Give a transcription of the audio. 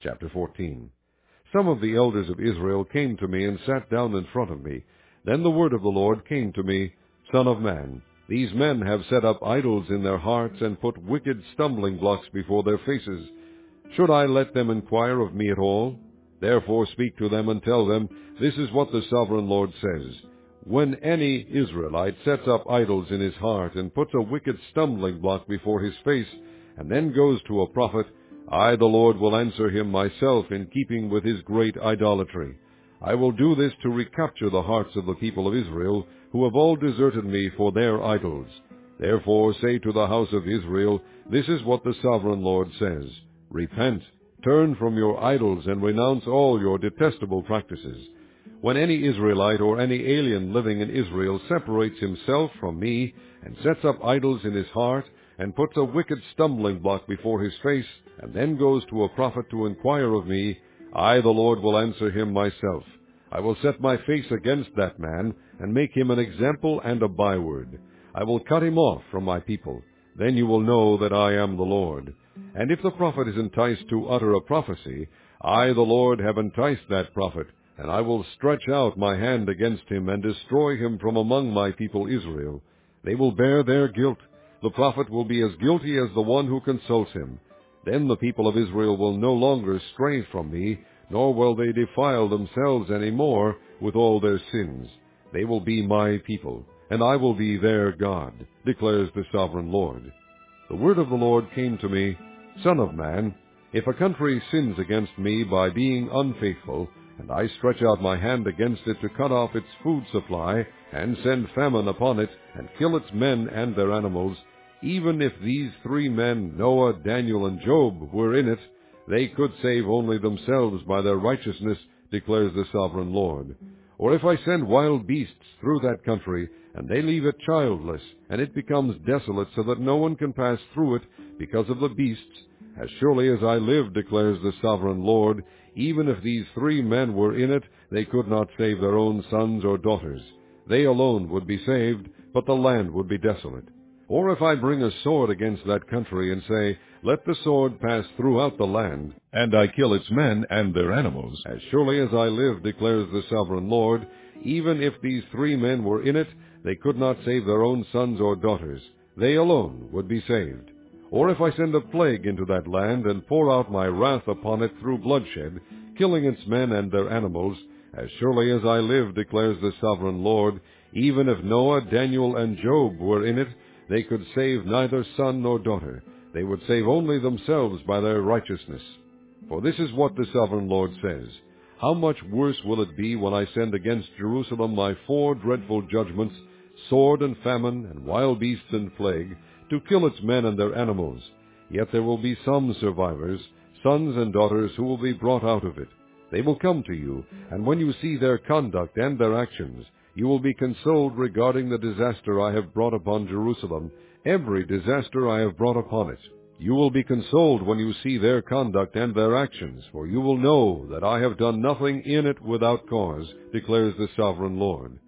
Chapter 14. Some of the elders of Israel came to me and sat down in front of me. Then the word of the Lord came to me, Son of man, these men have set up idols in their hearts and put wicked stumbling blocks before their faces. Should I let them inquire of me at all? Therefore speak to them and tell them, This is what the sovereign Lord says. When any Israelite sets up idols in his heart and puts a wicked stumbling block before his face, and then goes to a prophet, I, the Lord, will answer him myself in keeping with his great idolatry. I will do this to recapture the hearts of the people of Israel, who have all deserted me for their idols. Therefore say to the house of Israel, This is what the sovereign Lord says. Repent, turn from your idols, and renounce all your detestable practices. When any Israelite or any alien living in Israel separates himself from me, and sets up idols in his heart, and puts a wicked stumbling block before his face, and then goes to a prophet to inquire of me, I, the Lord, will answer him myself. I will set my face against that man, and make him an example and a byword. I will cut him off from my people. Then you will know that I am the Lord. And if the prophet is enticed to utter a prophecy, I, the Lord, have enticed that prophet, and I will stretch out my hand against him and destroy him from among my people Israel. They will bear their guilt. The prophet will be as guilty as the one who consults him. Then the people of Israel will no longer stray from me, nor will they defile themselves any more with all their sins. They will be my people, and I will be their God, declares the sovereign Lord. The word of the Lord came to me, Son of man, if a country sins against me by being unfaithful, and I stretch out my hand against it to cut off its food supply, and send famine upon it, and kill its men and their animals, even if these three men, Noah, Daniel, and Job, were in it, they could save only themselves by their righteousness, declares the sovereign Lord. Or if I send wild beasts through that country, and they leave it childless, and it becomes desolate so that no one can pass through it because of the beasts, as surely as I live, declares the sovereign Lord, even if these three men were in it, they could not save their own sons or daughters. They alone would be saved, but the land would be desolate. Or if I bring a sword against that country and say, Let the sword pass throughout the land, and I kill its men and their animals, as surely as I live, declares the sovereign Lord, even if these three men were in it, they could not save their own sons or daughters. They alone would be saved. Or if I send a plague into that land and pour out my wrath upon it through bloodshed, killing its men and their animals, as surely as I live, declares the sovereign Lord, even if Noah, Daniel, and Job were in it, they could save neither son nor daughter. They would save only themselves by their righteousness. For this is what the sovereign Lord says, How much worse will it be when I send against Jerusalem my 4 dreadful judgments, sword and famine, and wild beasts and plague, to kill its men and their animals. Yet there will be some survivors, sons and daughters, who will be brought out of it. They will come to you, and when you see their conduct and their actions, you will be consoled regarding the disaster I have brought upon Jerusalem, every disaster I have brought upon it. You will be consoled when you see their conduct and their actions, for you will know that I have done nothing in it without cause, declares the sovereign Lord.